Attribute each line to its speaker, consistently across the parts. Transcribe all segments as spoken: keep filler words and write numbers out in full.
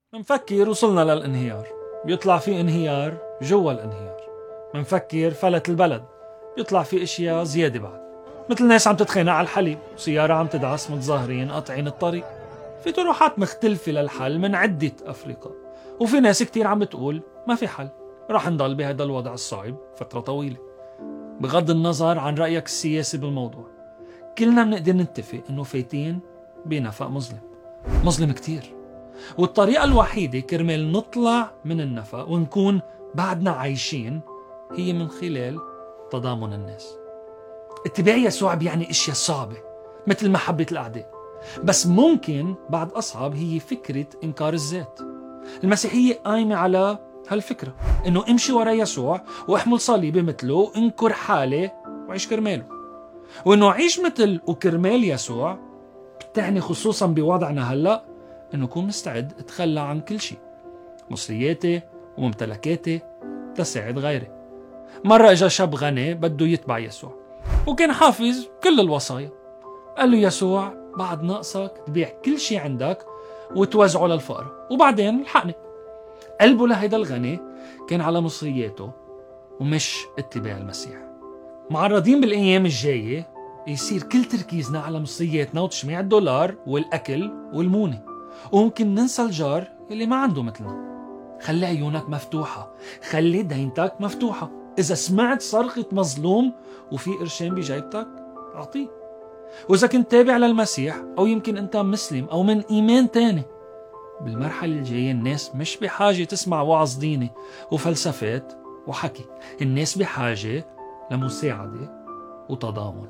Speaker 1: منفكر وصلنا للانهيار، بيطلع في انهيار جوا الانهيار. منفكر فلت البلد، بيطلع في اشياء زيادة بعد، مثل ناس عم تتخانق على الحليب وسيارة عم تدعس متظاهرين قاطعين الطريق. في طروحات مختلفة للحل من عدة أفرقة، وفي ناس كتير عم بتقول ما في حل، رح نضل بهذا الوضع الصعب فترة طويلة. بغض النظر عن رأيك السياسي بالموضوع، كلنا بنقدر نتفق انه فايتين بنفق مظلم مظلم كتير، والطريقة الوحيدة كرمال نطلع من النفق ونكون بعدنا عايشين هي من خلال تضامن الناس. اتباع يسوع بيعني اشياء صعبة مثل محبة الأعداء، بس ممكن بعد أصعب هي فكرة إنكار الذات. المسيحية قايمة على هالفكرة، إنه امشي ورا يسوع واحمل صليبي مثله، انكر حالي وعيش كرماله. وإنه عيش مثل وكرمال يسوع بتعني خصوصا بوضعنا هلأ إنه كون مستعد اتخلى عن كل شيء، مصرياتي وممتلكاتي، تساعد غيري. مرة اجا شاب غني بده يتبع يسوع وكان حافظ كل الوصايا. قال له يسوع بعد ناقصك تبيع كل شيء عندك وتوزعه للفقراء وبعدين الحقني. قلبه لهيدا الغني كان على مصرياته ومش اتباع المسيح. معرضين بالايام الجاية يصير كل تركيزنا على مصرياتنا وتجميع الدولار والاكل والمونة، وممكن ننسى الجار اللي ما عنده مثلنا. خلي عيونك مفتوحة، خلي دينتك مفتوحة. إذا سمعت صرخة مظلوم وفي قرشين بجيبتك أعطيه. وإذا كنت تابع للمسيح أو يمكن أنت مسلم أو من إيمان تاني، بالمرحلة الجاية الناس مش بحاجة تسمع وعظ ديني وفلسفات وحكي، الناس بحاجة لمساعدة وتضامن.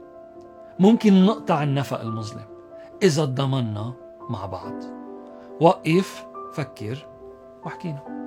Speaker 1: ممكن نقطع النفق المظلم إذا تضامنا مع بعض. وقف، فكر واحكينا.